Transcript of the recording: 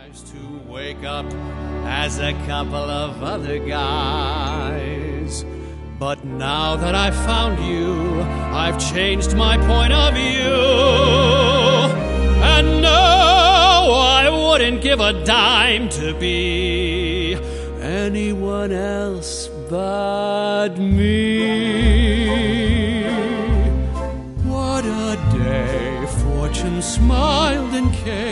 To wake up as a couple of other guys. But now that I've found you, I've changed my point of view. And no, I wouldn't give a dime to be anyone else but me. What a day, fortune smiled and came.